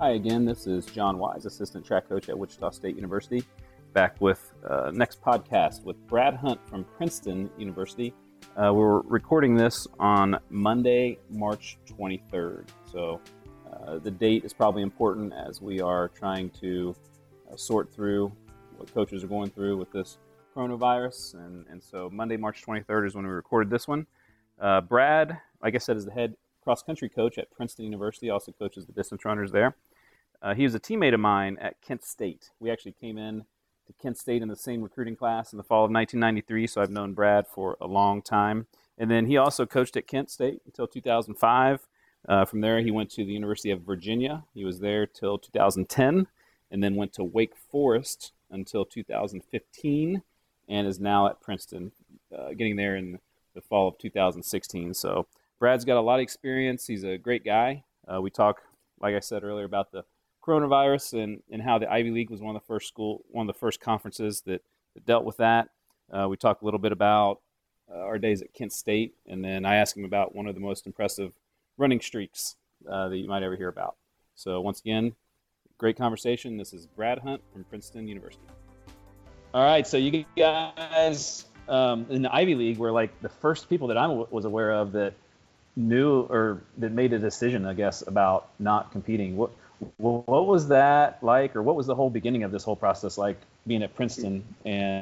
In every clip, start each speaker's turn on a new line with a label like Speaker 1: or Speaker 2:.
Speaker 1: Hi again, this is John Wise, Assistant Track Coach at Wichita State University, back with next podcast with Brad Hunt from Princeton University. We're recording this on Monday, March 23rd. So the date is probably important as we are trying to sort through what coaches are going through with this coronavirus. And so Monday, March 23rd is when we recorded this one. Brad, like I said, is the head cross-country coach at Princeton University, also coaches the distance runners there. He was a teammate of mine at Kent State. We actually came in to Kent State in the same recruiting class in the fall of 1993, so I've known Brad for a long time. And then he also coached at Kent State until 2005. From there, he went to the University of Virginia. He was there till 2010, and then went to Wake Forest until 2015, and is now at Princeton, getting there in the fall of 2016. So Brad's got a lot of experience. He's a great guy. We talk, like I said earlier, about the coronavirus and how the Ivy League was one of the first conferences that dealt with that. We talk a little bit about our days at Kent State, and then I asked him about one of the most impressive running streaks that you might ever hear about. So once again, great conversation. This is Brad Hunt from Princeton University. All right, so you guys in the Ivy League were like the first people that I was aware of that knew or that made a decision, I guess, about not competing. What was that like, or what was the whole beginning of this whole process like, being at Princeton and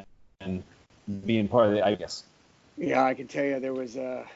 Speaker 1: being part of the, I guess?
Speaker 2: Yeah, I can tell you there was a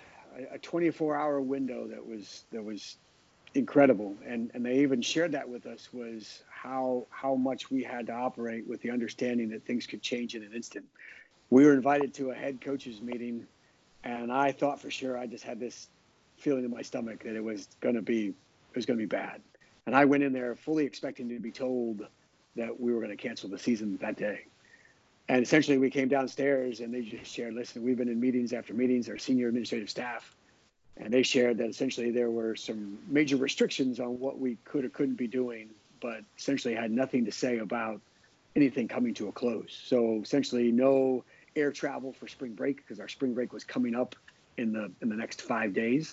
Speaker 2: 24-hour window that was incredible, and they even shared that with us, was how much we had to operate with the understanding that things could change in an instant. We were invited to a head coaches meeting, and I thought for sure, I just had this feeling in my stomach that it was going to be bad. And I went in there fully expecting to be told that we were going to cancel the season that day. And essentially we came downstairs and they just shared, listen, we've been in meetings after meetings, our senior administrative staff, and they shared that essentially there were some major restrictions on what we could or couldn't be doing, but essentially had nothing to say about anything coming to a close. So essentially no air travel for spring break, because our spring break was coming up in the next 5 days.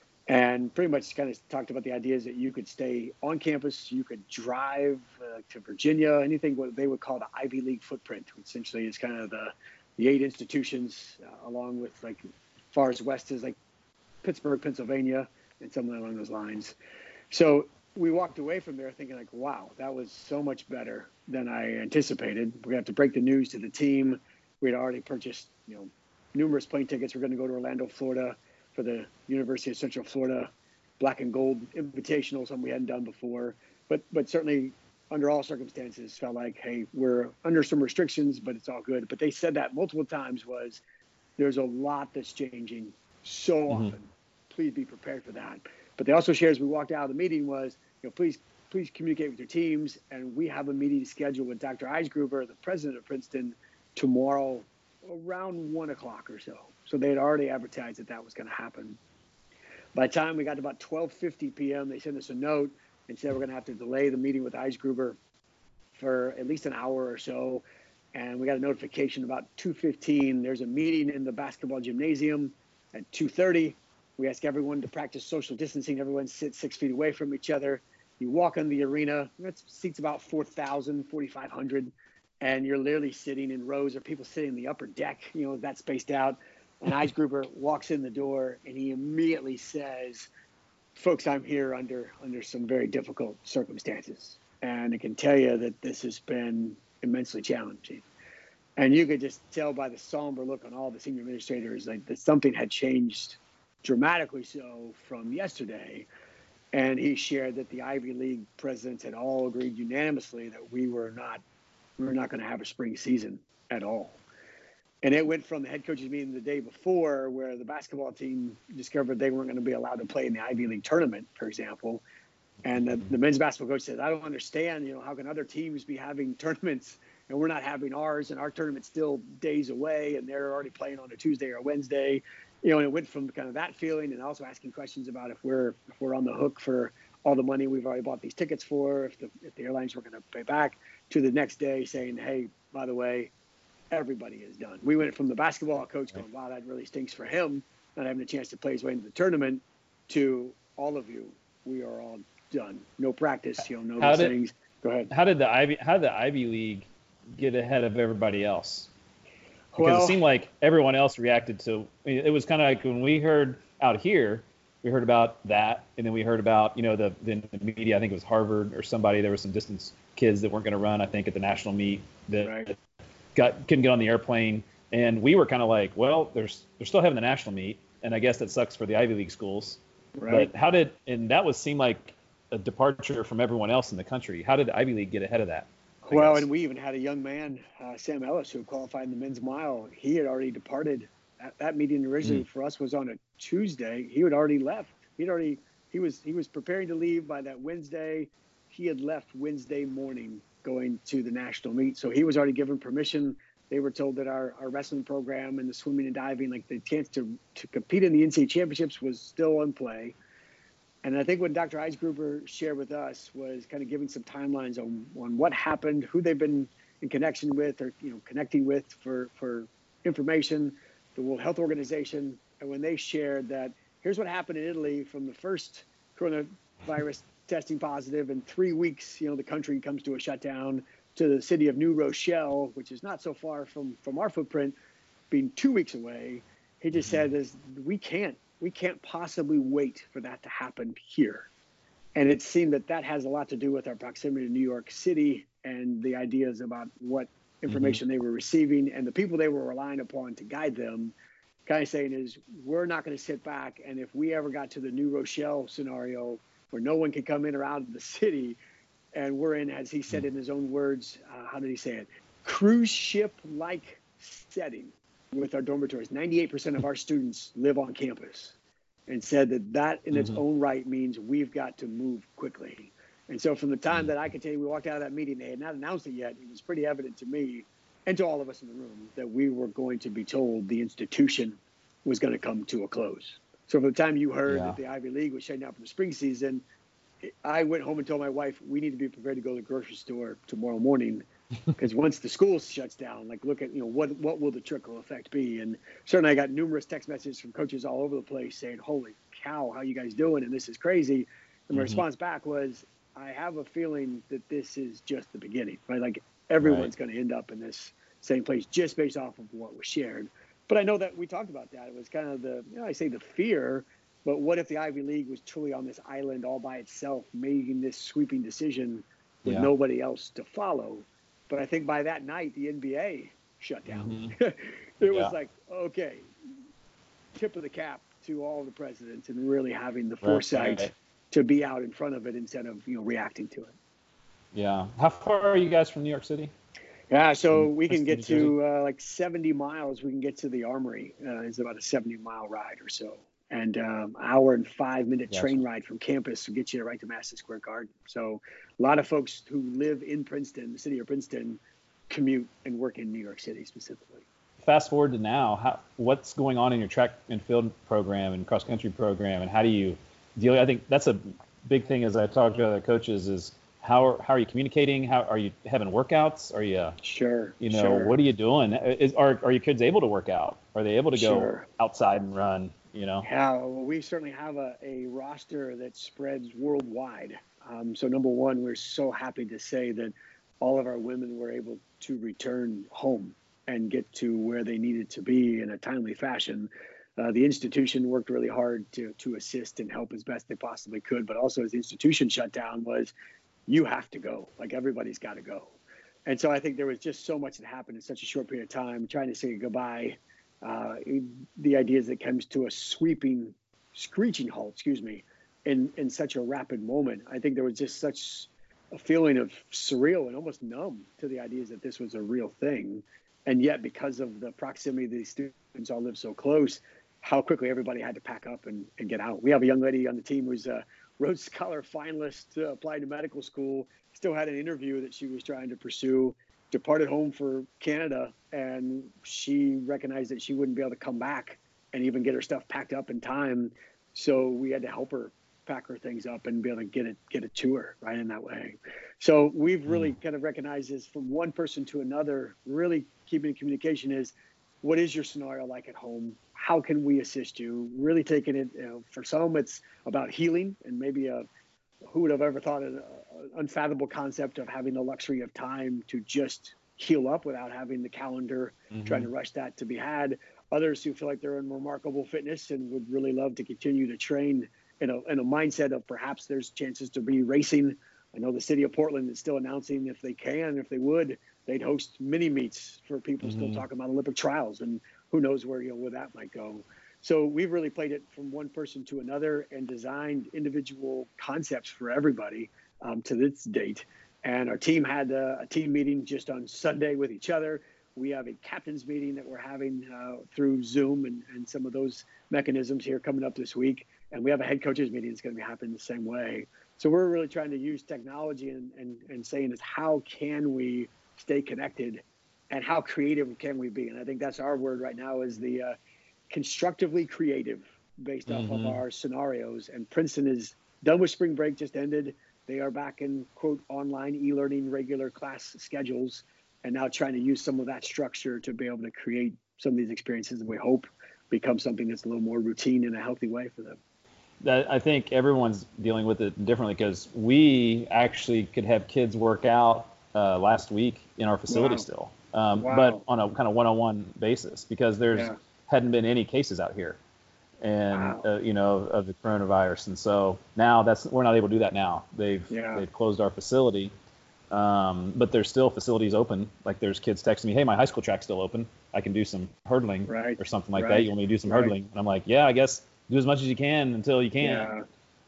Speaker 2: And pretty much kind of talked about the ideas that you could stay on campus, you could drive to Virginia, anything what they would call the Ivy League footprint, which essentially is kind of the 8 institutions, along with like far as west as like Pittsburgh, Pennsylvania, and something along those lines. So we walked away from there thinking like, wow, that was so much better than I anticipated. We're gonna have to break the news to the team. We had already purchased, numerous plane tickets. We're going to go to Orlando, Florida, for the University of Central Florida Black and Gold Invitational, something we hadn't done before. But certainly, under all circumstances, felt like, hey, we're under some restrictions, but it's all good. But they said that multiple times, was there's a lot that's changing so often. Please be prepared for that. But they also shared as we walked out of the meeting was, please communicate with your teams. And we have a meeting scheduled with Dr. Eisgruber, the president of Princeton, tomorrow around 1 o'clock or so. So they had already advertised that was going to happen. By the time we got to about 12:50 p.m., they sent us a note and said we're going to have to delay the meeting with Eisgruber for at least an hour or so. And we got a notification about 2:15. There's a meeting in the basketball gymnasium at 2:30. We ask everyone to practice social distancing. Everyone sits 6 feet away from each other. You walk in the arena. That seats about 4,000, 4,500. And you're literally sitting in rows of people sitting in the upper deck, that's spaced out. And Eisgruber walks in the door and he immediately says, folks, I'm here under some very difficult circumstances. And I can tell you that this has been immensely challenging. And you could just tell by the somber look on all the senior administrators, like that something had changed dramatically so from yesterday. And he shared that the Ivy League presidents had all agreed unanimously that we were not going to have a spring season at all. And it went from the head coaches meeting the day before, where the basketball team discovered they weren't going to be allowed to play in the Ivy League tournament, for example. And the men's basketball coach said, I don't understand, how can other teams be having tournaments and we're not having ours, and our tournament's still days away and they're already playing on a Tuesday or a Wednesday. And it went from kind of that feeling, and also asking questions about if we're on the hook for all the money we've already bought these tickets for, if the airlines were going to pay back, to the next day saying, hey, by the way, everybody is done. We went from the basketball coach going, wow, that really stinks for him, not having a chance to play his way into the tournament, to all of you, we are all done. No practice, no
Speaker 3: How
Speaker 2: those
Speaker 3: did
Speaker 2: things. Go ahead.
Speaker 3: how did the Ivy League get ahead of everybody else? Because it
Speaker 2: Well,
Speaker 3: seemed like everyone else reacted to it. Was kind of like when we heard out here, we heard about that, and then we heard about the media. I think it was Harvard or somebody. There were some distance kids that weren't going to run. I think at the national meet that
Speaker 2: right.
Speaker 3: couldn't get on the airplane, and we were kind of like, well, they're still having the national meet, and I guess that sucks for the Ivy League schools.
Speaker 2: Right.
Speaker 3: But and that was seem like a departure from everyone else in the country. How did the Ivy League get ahead of that? I
Speaker 2: Well,
Speaker 3: guess.
Speaker 2: and we even had a young man, Sam Ellis, who qualified in the men's mile. He had already departed. That meeting originally for us was on a Tuesday. He had already left. He was preparing to leave by that Wednesday. He had left Wednesday morning going to the national meet. So he was already given permission. They were told that our wrestling program and the swimming and diving, like the chance to compete in the NCAA championships, was still in play. And I think what Dr. Eisgruber shared with us was kind of giving some timelines on what happened, who they've been in connection with or connecting with for information, the World Health Organization. And when they shared that, here's what happened in Italy from the first coronavirus testing positive, in 3 weeks, the country comes to a shutdown, to the city of New Rochelle, which is not so far from our footprint, being 2 weeks away. He just said, we can't possibly wait for that to happen here. And it seemed that has a lot to do with our proximity to New York City and the ideas about what information they were receiving and the people they were relying upon to guide them. Kind of saying is, we're not going to sit back. And if we ever got to the New Rochelle scenario where no one can come in or out of the city, and we're in, as he said in his own words, how did he say it? Cruise ship-like setting with our dormitories. 98% of our students live on campus, and said that in its own right means we've got to move quickly. And so from the time that I could tell you we walked out of that meeting, they had not announced it yet, it was pretty evident to me and to all of us in the room that we were going to be told the institution was going to come to a close. So from the time you heard that the Ivy League was shutting down for the spring season, I went home and told my wife, we need to be prepared to go to the grocery store tomorrow morning, because once the school shuts down, like look at, what will the trickle effect be? And certainly I got numerous text messages from coaches all over the place saying, holy cow, how you guys doing? And this is crazy. And my response back was, I have a feeling that this is just the beginning, right? Like everyone's going to end up in this same place just based off of what was shared. But I know that we talked about that. It was kind of I say the fear, but what if the Ivy League was truly on this island all by itself, making this sweeping decision with nobody else to follow? But I think by that night, the NBA shut down. It was like, okay, tip of the cap to all the presidents and really having the foresight to be out in front of it instead of, reacting to it.
Speaker 3: Yeah. How far are you guys from New York City?
Speaker 2: Yeah, so we can get to like 70 miles. We can get to the Armory. It's about a 70-mile ride or so. And hour and 5-minute train ride from campus to get you right to Madison Square Garden. So a lot of folks who live in Princeton, the city of Princeton, commute and work in New York City specifically.
Speaker 3: Fast forward to now, what's going on in your track and field program and cross country program, and how do you deal? I think that's a big thing as I talk to other coaches is how are you communicating? How are you having workouts? Are you
Speaker 2: sure?
Speaker 3: What are you doing? Are your kids able to work out? Are they able to go outside and run?
Speaker 2: Yeah, well, we certainly have a roster that spreads worldwide. So number one, we're so happy to say that all of our women were able to return home and get to where they needed to be in a timely fashion. The institution worked really hard to assist and help as best they possibly could, but also as the institution shut down was, you have to go, like everybody's got to go. And so I think there was just so much that happened in such a short period of time, trying to say goodbye. The idea is that it comes to a screeching halt, in such a rapid moment. I think there was just such a feeling of surreal and almost numb to the ideas that this was a real thing. And yet, because of the proximity of these students all live so close, how quickly everybody had to pack up and get out. We have a young lady on the team who's a Rhodes Scholar finalist to apply to medical school, still had an interview that she was trying to pursue, departed home for Canada, and she recognized that she wouldn't be able to come back and even get her stuff packed up in time. So we had to help her pack her things up and be able to get it to her right in that way. So we've really kind of recognized this from one person to another, really keeping communication is, what is your scenario like at home? How can we assist you? Really taking it, for some, it's about healing and maybe a who would have ever thought an unfathomable concept of having the luxury of time to just heal up without having the calendar trying to rush that to be had. Others who feel like they're in remarkable fitness and would really love to continue to train in a mindset of perhaps there's chances to be racing. I know the city of Portland is still announcing if they would, they'd host mini meets for people still talking about Olympic trials, and who knows where that might go. So we've really played it from one person to another and designed individual concepts for everybody to this date. And our team had a team meeting just on Sunday with each other. We have a captain's meeting that we're having through Zoom and some of those mechanisms here coming up this week. And we have a head coaches meeting that's going to be happening the same way. So we're really trying to use technology and saying is how can we stay connected and how creative can we be? And I think that's our word right now is the constructively creative based off of our scenarios. And Princeton is done with spring break, just ended. They are back in, quote, online e-learning regular class schedules and now trying to use some of that structure to be able to create some of these experiences that we hope become something that's a little more routine in a healthy way for them.
Speaker 3: I think everyone's dealing with it differently because we actually could have kids work out last week in our facility still, but on a kind of one-on-one basis because hadn't been any cases out here and of the coronavirus, and so now we're not able to do that now. They've closed our facility, but there's still facilities open. Like there's kids texting me, hey, my high school track's still open, I can do some hurdling or something like that. You want me to do some hurdling? And I'm like, yeah, I guess do as much as you can until you can.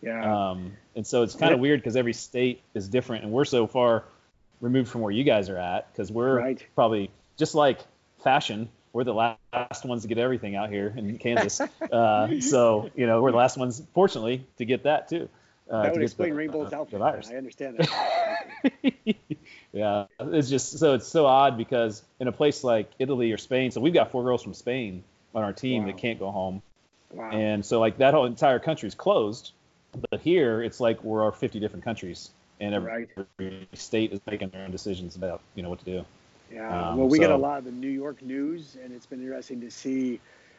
Speaker 3: And so it's kind of weird because every state is different, and we're so far removed from where you guys are at because we're probably just like fashion. We're the last ones to get everything out here in Kansas. So, we're the last ones, fortunately, to get that too.
Speaker 2: That would explain Rainbow's outfit. I understand that.
Speaker 3: Yeah, it's just it's so odd because in a place like Italy or Spain, so we've got 4 girls from Spain on our team that can't go home. And so like that whole entire country is closed, but here it's like we're 50 different countries, and every state is making their own decisions about what to do.
Speaker 2: Yeah, well, we get a lot of the New York news, and it's been interesting to see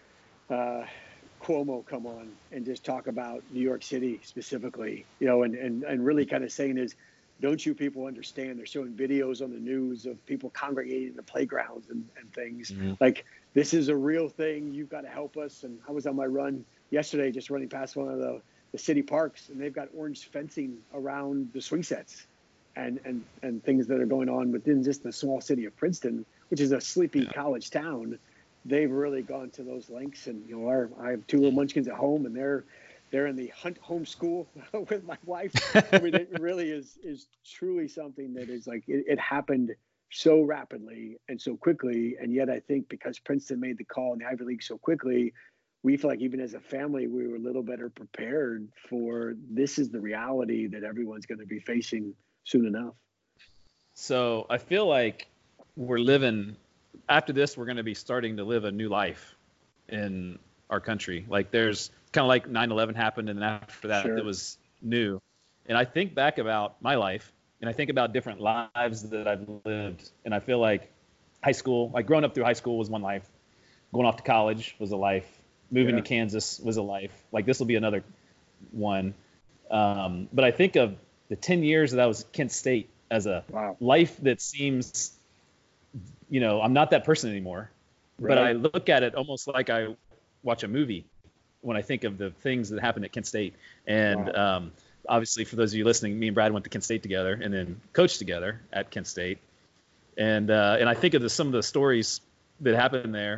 Speaker 2: Cuomo come on and just talk about New York City specifically, and really kind of saying is, don't you people understand? They're showing videos on the news of people congregating in the playgrounds and things. Like, this is a real thing. You've got to help us. And I was on my run yesterday, just running past one of the city parks, and they've got orange fencing around the swing sets and things that are going on within just the small city of Princeton, which is a sleepy college town. They've really gone to those lengths. And, I have 2 little munchkins at home, and they're in the Hunt homeschool with my wife. I mean, it really is truly something that is like, it happened so rapidly and so quickly. And yet I think because Princeton made the call in the Ivy League so quickly, we feel like even as a family, we were a little better prepared for this is the reality that everyone's going to be facing soon enough.
Speaker 3: So I feel like after this, we're going to be starting to live a new life in our country. Like there's kind of like 9/11 happened, and then after that, it was new. And I think back about my life, and I think about different lives that I've lived, and I feel like high school, like growing up through high school was one life. Going off to college was a life. Moving to Kansas was a life. Like this will be another one. But I think of the 10 years that I was at Kent State as a life that seems, I'm not that person anymore. But I look at it almost like I watch a movie when I think of the things that happened at Kent State. And obviously, for those of you listening, me and Brad went to Kent State together and then coached together at Kent State. And I think of some of the stories that happened there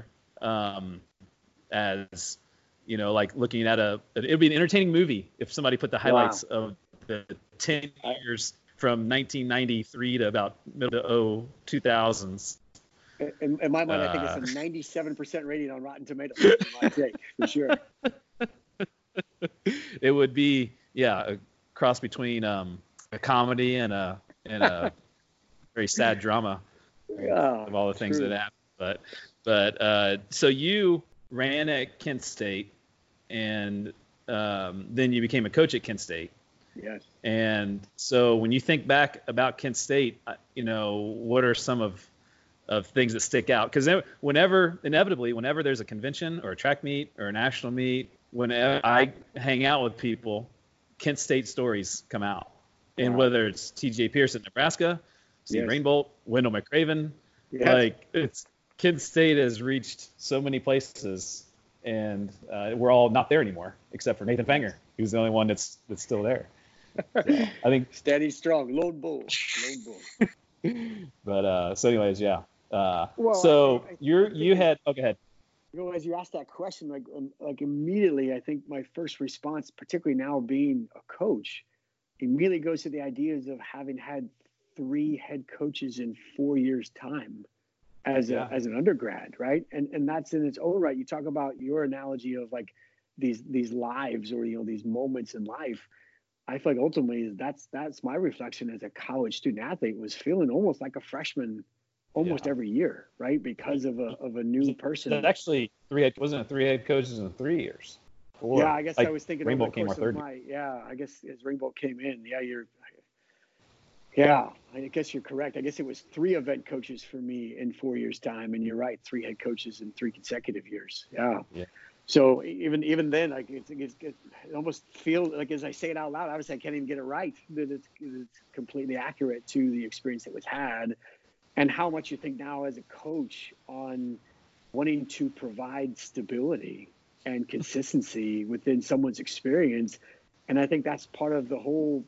Speaker 3: as, like looking at it would be an entertaining movie if somebody put the highlights of the 10 years from 1993 to about middle to 2000s.
Speaker 2: In my mind, I think it's a 97% rating on Rotten Tomatoes. My take, for sure.
Speaker 3: It would be, a cross between a comedy and a very sad drama of all the things that happened. But so you ran at Kent State, and then you became a coach at Kent State.
Speaker 2: Yes.
Speaker 3: And so when you think back about Kent State, what are some of things that stick out? Because inevitably, whenever there's a convention or a track meet or a national meet, whenever I hang out with people, Kent State stories come out. And
Speaker 2: Wow.
Speaker 3: whether it's TJ Pierce at Nebraska, Steve
Speaker 2: Yes.
Speaker 3: Rainbolt, Wendell McCraven,
Speaker 2: Yes.
Speaker 3: like it's Kent State has reached so many places, and we're all not there anymore, except for Nathan Fenger, who's the only one that's still there. So I think,
Speaker 2: Steady, strong, lone bull.
Speaker 3: but so anyways, yeah.
Speaker 2: Well,
Speaker 3: So
Speaker 2: I
Speaker 3: you had go ahead.
Speaker 2: as you asked that question, like immediately, I think my first response, particularly now being a coach, immediately goes to the ideas of having had 3 head coaches in 4 years' time as an undergrad, right? And that's in its own right. You talk about your analogy of like these lives or these moments in life. I feel like ultimately that's my reflection as a college student athlete, was feeling almost like a freshman almost every year, right? Because of a new person.
Speaker 3: Actually, wasn't it 3 head coaches in 3 years? 4.
Speaker 2: Yeah, I guess I was thinking over the
Speaker 3: Rainbolt came
Speaker 2: course
Speaker 3: our
Speaker 2: of
Speaker 3: third.
Speaker 2: I guess as Rainbolt came in, I guess you're correct. I guess it was 3 event coaches for me in 4 years' time, and you're right, 3 head coaches in 3 consecutive years. Yeah. So even then, like it almost feels like, as I say it out loud, obviously I can't even get it right, that it's completely accurate to the experience that was had, and how much you think now as a coach on wanting to provide stability and consistency within someone's experience. And I think that's part of the whole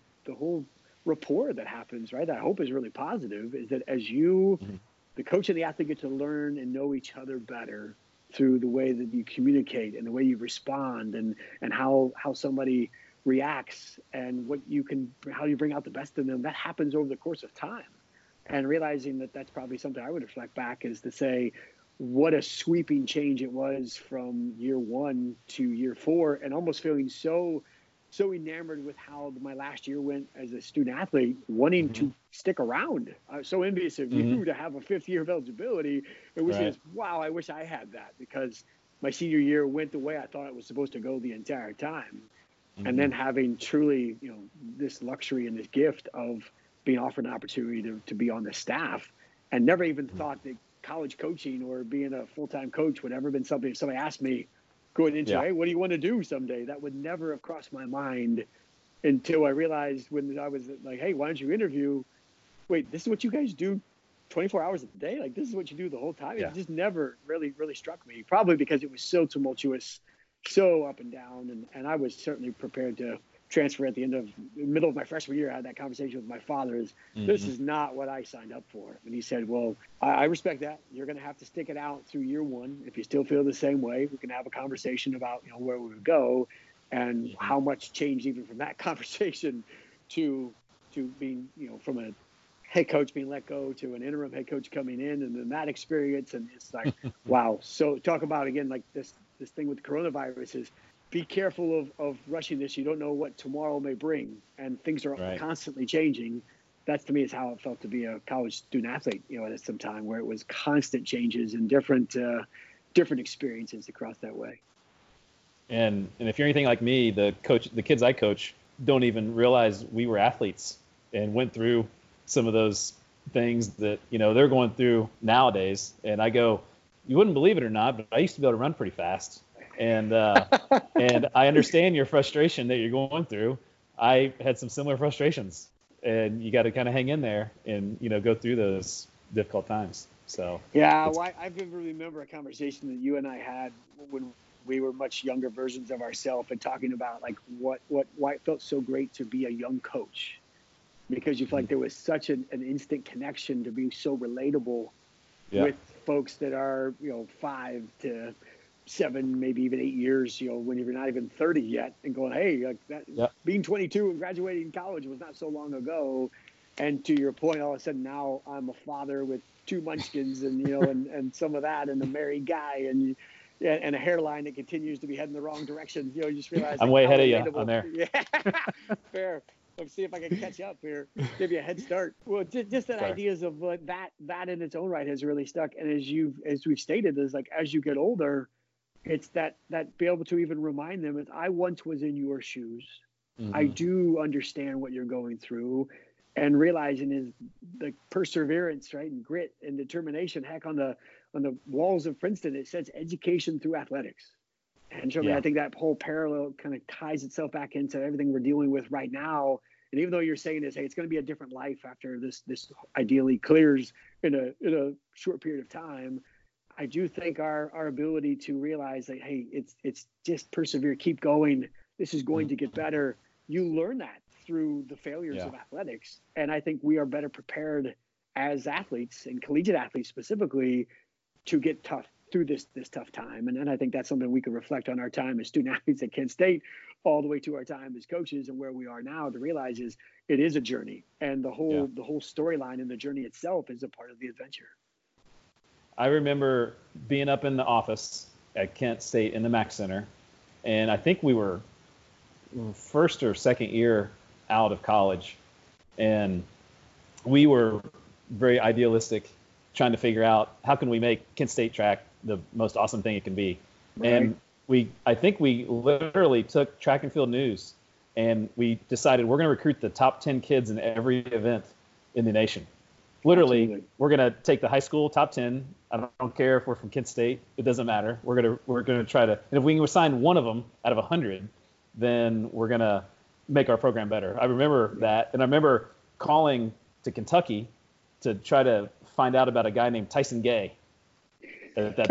Speaker 2: rapport that happens, right? That I hope is really positive, is that as you, the coach and the athlete, get to learn and know each other better through the way that you communicate and the way you respond, and how somebody reacts, and how you bring out the best in them. That happens over the course of time. And realizing that that's probably something I would reflect back, is to say, what a sweeping change it was from year 1 to year 4, and almost feeling so enamored with how my last year went as a student athlete, wanting to stick around. I was so envious of you to have a 5th year of eligibility, and wishing, wow, I wish I had that, because my senior year went the way I thought it was supposed to go the entire time. And then having truly, this luxury and this gift of being offered an opportunity to be on the staff, and never even thought that college coaching or being a full-time coach would ever been something. If somebody asked me going into, hey, what do you want to do someday? That would never have crossed my mind until I realized, when I was like, hey, why don't you interview? Wait, this is what you guys do 24 hours a day? Like, this is what you do the whole time? It just never really struck me, probably because it was so tumultuous, so up and down. And I was certainly prepared to transfer at the middle of my freshman year. I had that conversation with my father, this is not what I signed up for. And he said, well, I respect that. You're going to have to stick it out through year 1. If you still feel the same way, we can have a conversation about, where we would go, and how much changed even from that conversation to being, from a head coach being let go to an interim head coach coming in, and then that experience. And it's like, wow. So talk about, again, like this thing with the coronavirus is, be careful of rushing this. You don't know what tomorrow may bring, and things are constantly changing. That, to me, is how it felt to be a college student athlete, at some time, where it was constant changes and different experiences across that way.
Speaker 3: And if you're anything like me, the kids I coach don't even realize we were athletes and went through some of those things that, they're going through nowadays. And I go, you wouldn't believe it or not, but I used to be able to run pretty fast. And and I understand your frustration that you're going through. I had some similar frustrations, and you got to kind of hang in there and go through those difficult times. So
Speaker 2: I vividly remember a conversation that you and I had when we were much younger versions of ourselves, and talking about like why it felt so great to be a young coach, because you feel like there was such an instant connection to being so relatable with folks that are 5 to 7, maybe even 8 years, when you're not even 30 yet, and going, hey, like being 22 and graduating college was not so long ago. And to your point, all of a sudden now I'm a father with 2 munchkins, and and some of that, and a married guy, and a hairline that continues to be heading the wrong direction. You just realize
Speaker 3: I'm way ahead of you on there.
Speaker 2: Yeah, fair. Let's see if I can catch up here, give you a head start. Well, just that ideas of that in its own right has really stuck. And as we've stated, is like, as you get older, it's that be able to even remind them, is I once was in your shoes. I do understand what you're going through, and realizing is the perseverance, right, and grit and determination. Heck, on the walls of Princeton, it says education through athletics. And so, I mean, I think that whole parallel kind of ties itself back into everything we're dealing with right now. And even though you're saying this, hey, it's going to be a different life after this ideally clears in a short period of time, I do think our ability to realize that, hey, it's just persevere, keep going. This is going to get better. You learn that through the failures of athletics. And I think we are better prepared as athletes and collegiate athletes specifically to get through this tough time. And I think that's something we can reflect on our time as student athletes at Kent State all the way to our time as coaches and where we are now to realize is it is a journey, and the whole storyline and the journey itself is a part of the adventure.
Speaker 3: I remember being up in the office at Kent State in the Mack Center, and I think we were first or second year out of college, and we were very idealistic, trying to figure out how can we make Kent State track the most awesome thing it can be. Right. And I think we literally took Track and Field News and we decided we're going to recruit the top 10 kids in every event in the nation. Literally, absolutely. We're going to take the high school top 10. I don't care if we're from Kent State. It doesn't matter. We're going to try to, and if we can assign one of them out of 100, then we're going to make our program better. I remember that. And I remember calling to Kentucky to try to find out about a guy named Tyson Gay at that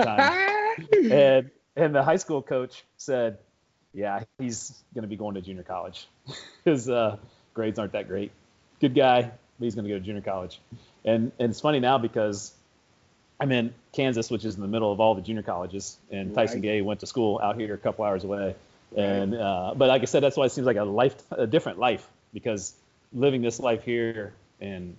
Speaker 3: time. and the high school coach said, yeah, he's going to be going to junior college. His grades aren't that great. Good guy, but he's going to go to junior college. And it's funny now because I'm in Kansas, which is in the middle of all the junior colleges, and Tyson Gay went to school out here a couple hours away. And but like I said, that's why it seems like a different life, because living this life here and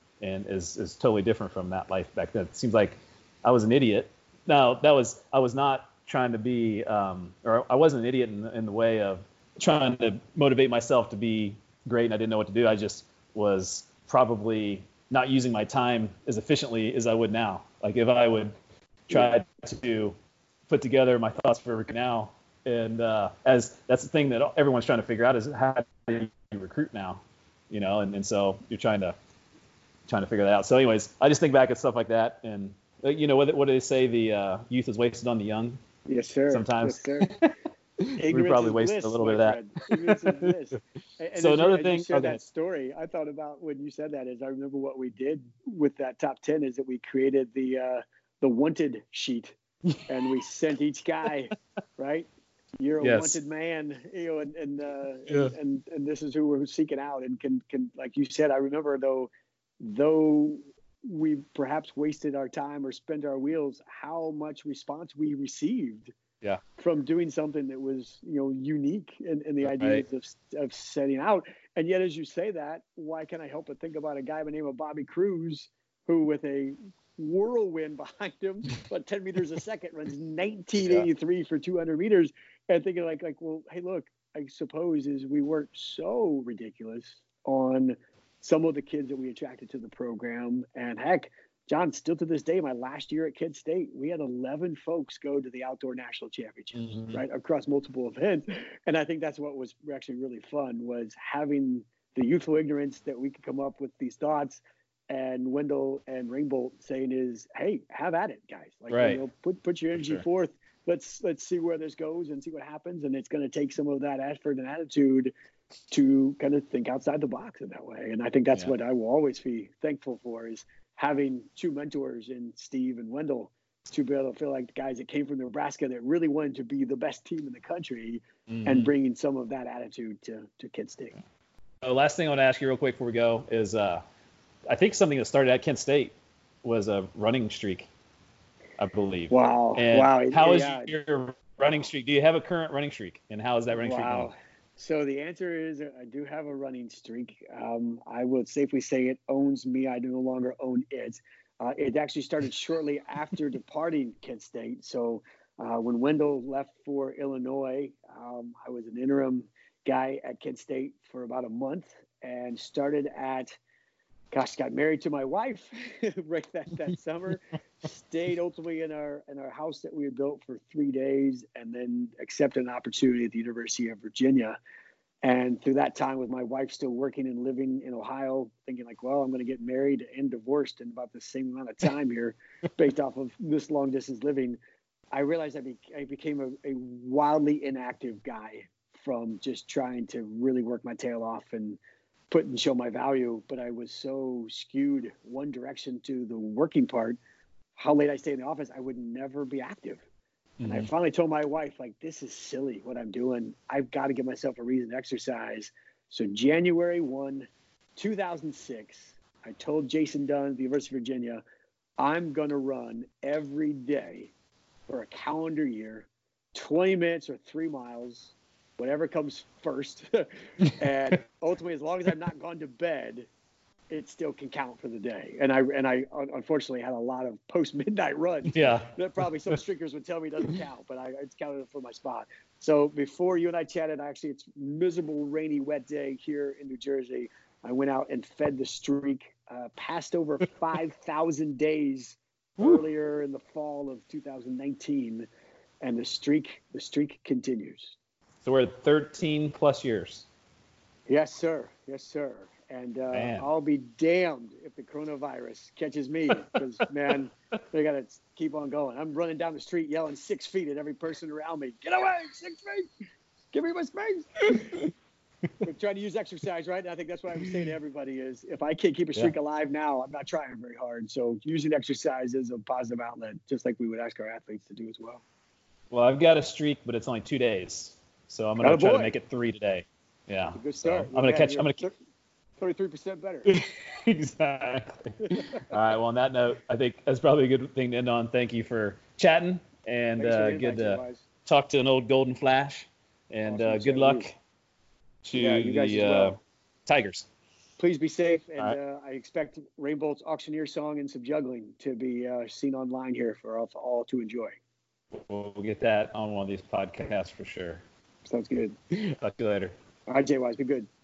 Speaker 3: is totally different from that life back then. It seems like I was an idiot. Now I was not trying to be, or I wasn't an idiot in the way of trying to motivate myself to be great and I didn't know what to do. I just was probably not using my time as efficiently as I would now. Like if I would try to put together my thoughts for now, and as that's the thing that everyone's trying to figure out is how do you recruit now, and so you're trying to figure that out. So anyways, I just think back at stuff like that, and what do they say? The youth is wasted on the young.
Speaker 2: Yes, sir.
Speaker 3: Sometimes.
Speaker 2: Yes, sir.
Speaker 3: We probably wasted a little bit of that.
Speaker 2: Ignorance is bliss. And
Speaker 3: so another thing.
Speaker 2: You shared that story. I thought about when you said that is I remember what we did with that top 10 is that we created the wanted sheet, and we sent each guy, right? You're a wanted man, and this is who we're seeking out, and can like you said. I remember though we perhaps wasted our time or spent our wheels, how much response we received from doing something that was unique in the ideas of setting out. And yet, as you say that, why can I help but think about a guy by the name of Bobby Cruz, who with a whirlwind behind him, about 10 meters a second, runs 1983 for 200 meters, and thinking like, well, hey, look, I suppose is we weren't so ridiculous on some of the kids that we attracted to the program. And heck, John, still to this day, my last year at Kent State, we had 11 folks go to the outdoor national championships, right, across multiple events. And I think that's what was actually really fun, was having the youthful ignorance that we could come up with these thoughts, and Wendell and Ringbolt saying is, hey, have at it, guys. Like, put your energy forth. Let's see where this goes and see what happens. And it's going to take some of that effort and attitude to kind of think outside the box in that way. And I think that's what I will always be thankful for, is having two mentors in Steve and Wendell, to be able to feel like the guys that came from Nebraska that really wanted to be the best team in the country, and bringing some of that attitude to Kent State.
Speaker 3: Last thing I want to ask you real quick before we go is I think something that started at Kent State was a running streak, I believe.
Speaker 2: Wow.
Speaker 3: And how is your running streak? Do you have a current running streak? And how is that running streak going?
Speaker 2: So the answer is I do have a running streak. I would safely say it owns me. I no longer own it. It actually started shortly after departing Kent State. So when Wendell left for Illinois, I was an interim guy at Kent State for about a month, and started got married to my wife right that summer. Stayed ultimately in our house that we had built for 3 days, and then accepted an opportunity at the University of Virginia. And through that time, with my wife still working and living in Ohio, thinking like, well, I'm going to get married and divorced in about the same amount of time here, based off of this long distance living. I realized I became a wildly inactive guy from just trying to really work my tail off and put and show my value. But I was so skewed one direction to the working part, how late I stay in the office, I would never be active. And I finally told my wife, like, this is silly what I'm doing. I've got to give myself a reason to exercise. So January 1, 2006, I told Jason Dunn at the University of Virginia, I'm going to run every day for a calendar year, 20 minutes or 3 miles, whatever comes first. And ultimately, as long as I've not gone to bed, it still can count for the day. And I unfortunately had a lot of post-midnight runs.
Speaker 3: Yeah.
Speaker 2: That probably some streakers would tell me doesn't count, but it's counted for my spot. So before you and I chatted, actually, it's miserable, rainy, wet day here in New Jersey. I went out and fed the streak, passed over 5,000 days earlier in the fall of 2019, and the streak continues.
Speaker 3: So we're at 13 plus years.
Speaker 2: Yes, sir. Yes, sir. And I'll be damned if the coronavirus catches me, because, man, they got to keep on going. I'm running down the street yelling 6 feet at every person around me. Get away, 6 feet. Give me my space. But trying to use exercise, right? And I think that's what I was saying to everybody is, if I can't keep a streak alive now, I'm not trying very hard. So using exercise is a positive outlet, just like we would ask our athletes to do as well.
Speaker 3: Well, I've got a streak, but it's only 2 days. So I'm going to try to make it 3 today. Yeah.
Speaker 2: Good start.
Speaker 3: So I'm going to keep
Speaker 2: 33% better.
Speaker 3: Exactly. All right. Well, on that note, I think that's probably a good thing to end on. Thank you for chatting, and good to talk to an old Golden Flash. And
Speaker 2: awesome.
Speaker 3: Good luck to the Tigers.
Speaker 2: Please be safe, and I expect Rainbolt's Auctioneer Song and some juggling to be seen online here for all to enjoy.
Speaker 3: We'll get that on one of these podcasts for sure.
Speaker 2: Sounds good.
Speaker 3: Talk to you later.
Speaker 2: All right, Jay Wise, be good.